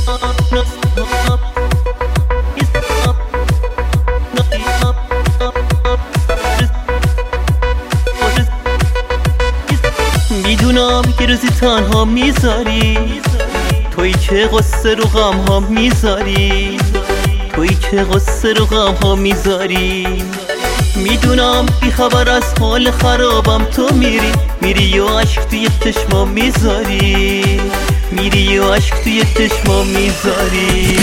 میدونم یه روزی تنها میذاری، تویی که قصه رو غم ها میذاری، تویی که قصه رو غم ها میذاری. میدونم بی خبر از حال خرابم تو میری و عشق توی چشما میذاری، میری و عشق توی چشما میذاری.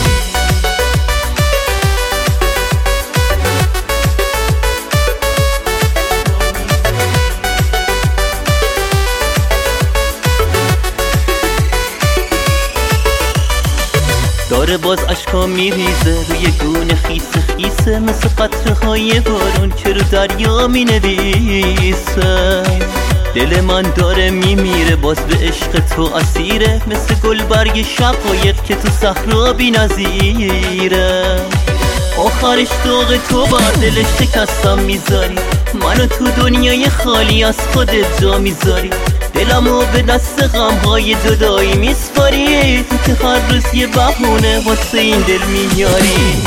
داره باز اشکا میریزه روی گونه خیس خیسه، مثل قطره های بارون که رو دریا مینویسه. دل من داره میمیره باز به عشق تو اسیره، مثل گل برگ شقایق که تو صحرا بی نظیره. آخرش داغ تو بر دلش شکستم میذاری، منو تو دنیای خالی از خودت جا میذاری. دلمو به دست غمهای جدایی میسپاری، تو که هر روز یه بهونه واسه این دل میاری.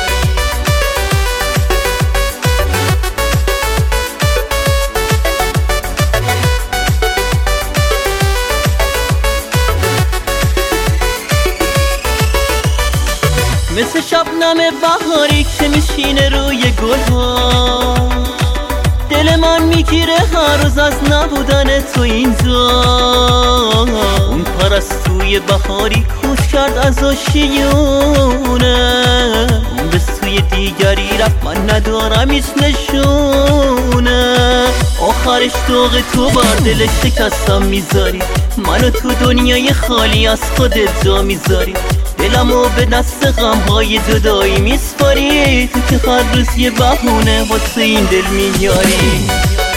مثل شبنم بهاری که میشینه روی گلها، دل من میگیره هر روز از نبودن تو اینجا. اون پرستوی بهاری کوچ کرد از آشیونه، اون به سوی دیگری رفت من ندارم هیچ نشونه. آخرش داغ تو بر دلش شکستم میذاری، منو تو دنیای خالی از خودت جا میذاری. دلمو به دست غمهای جدایی میسپاری، تو که هر روز یه بهونه واسه این دل میاری.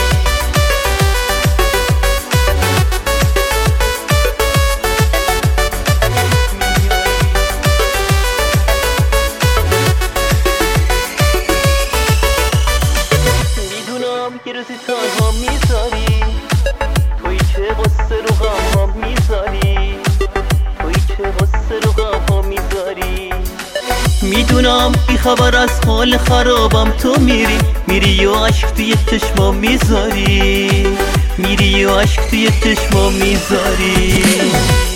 میدونم یه روزی تنها میذاری، تویی که قصه رو غم ها میذاری، تویی که قصه رو غم ها میذاری. میدونم بی خبر از حال خرابم تو میری و عشق توی چشما میذاری، میری و عشق توی چشما میذاری.